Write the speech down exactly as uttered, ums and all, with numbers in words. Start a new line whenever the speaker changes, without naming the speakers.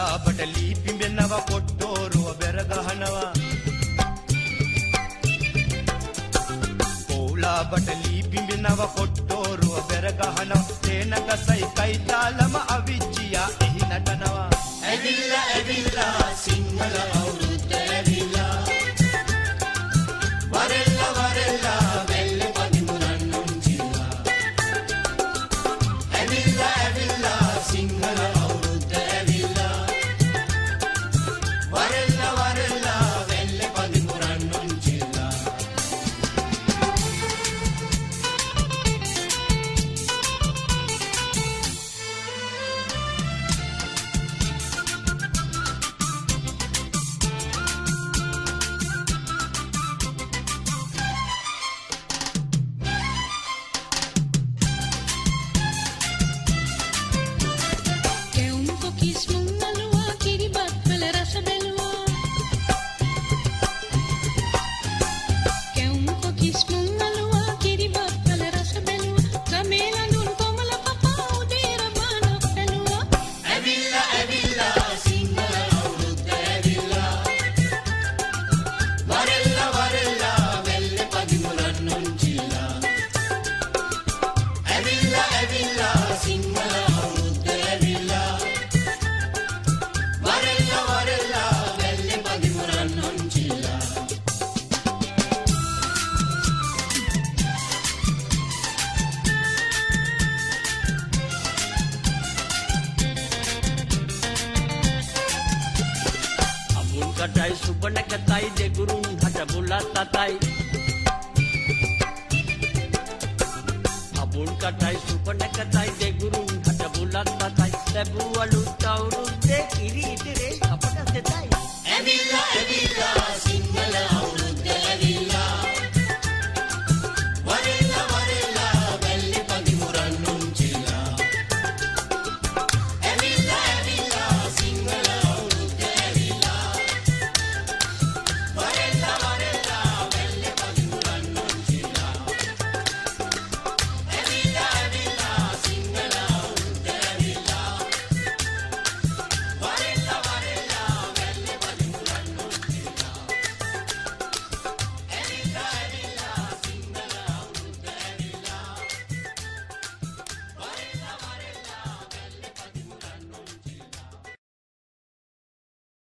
පොලාපට ලී පිඹෙනවා කොට්ටෝරුව බෙර ගහනවා පොලාපට ලී පිඹෙනවා කොට්ටෝරුව බෙර ගහනවා තේන ගසයි කයිතාලම අවිච්චියා එහි නටනවා ඇවිල්ලා ඇවිල්ලා සිංහල අවුරුද්ද ඇවිල්ලා වරෙල්ලා වරෙල්ලා වෙල්ල පදිමුරන් නුංචිලා ඇවිල්ලා ඇවිල්ලා සිංහල අවුරුද්ද ඇවිල්ලා වරෙල්ලා වරෙල්ලා වෙල්ල පදිමුරන් නුංචිලා
Kadai subana katai de gurun hata bulat tatai Abun kadai subana katai de gurun hata bulat tatai Lebu alu tauru de kiri itire apata setai
Evilla Evilla